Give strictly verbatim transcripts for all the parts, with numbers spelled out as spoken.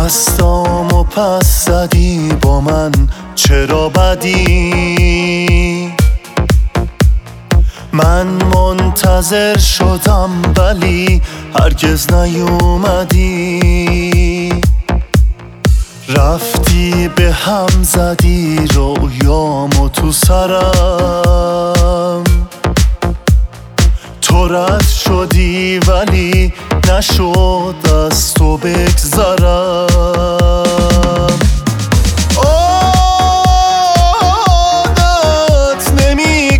دستامو پس زدی با من، چرا بدی؟ من منتظر شدم ولی هرگز نیومدی. رفتی به هم زدی رویامو تو سرم، تو رد شدی ولی نشد از تو بگذرم. عادت نمی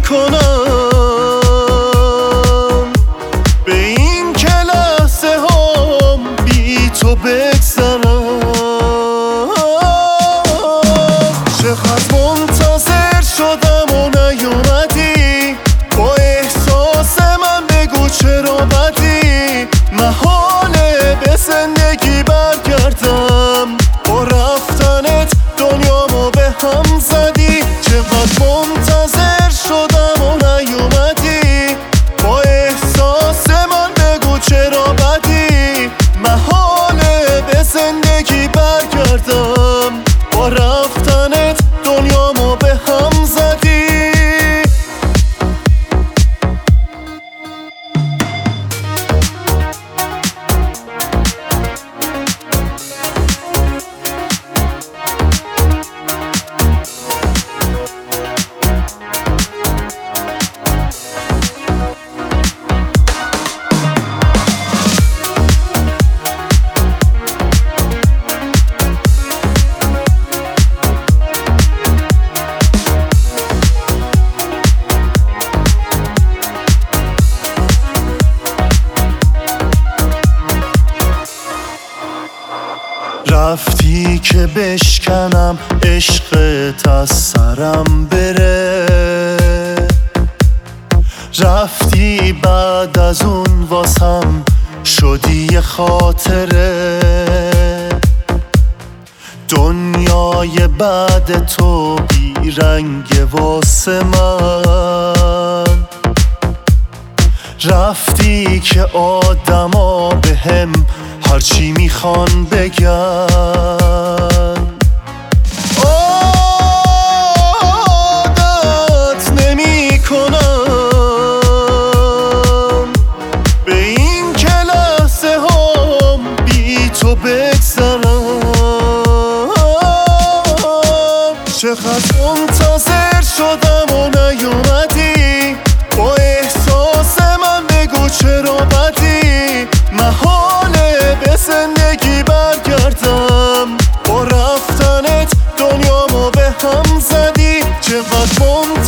کنم به این که لحظه هم بی تو بگذرم. چقدر منتظر شدم و نیومدی، با احساس من بگو چرا بدی؟ محاله به زندگی برگردم، با رفتنت دنیامو به هم زدی. چقدر منتظر شدم و نیومدی، با احساس من بگو چرا بدی؟ محاله به زندگی برگردم، با رفتنت دنیامو به هم زدی. رفتی که بشکنم عشقت از سرم بره، رفتی بعد از اون واسم شدی یه خاطره. دنیای بعد تو بی رنگ واسه من، رفتی که آدما به هم هرچی میخوان بگن. عادت نمی کنم به این که لحظه هم بی تو بگذرم. چقدر منتظر شدم و نیومدی، با احساس من بگو چرا بدی؟ محاله به زندگی برگردم، با رفتنت دنیامو به هم زدی. چقدر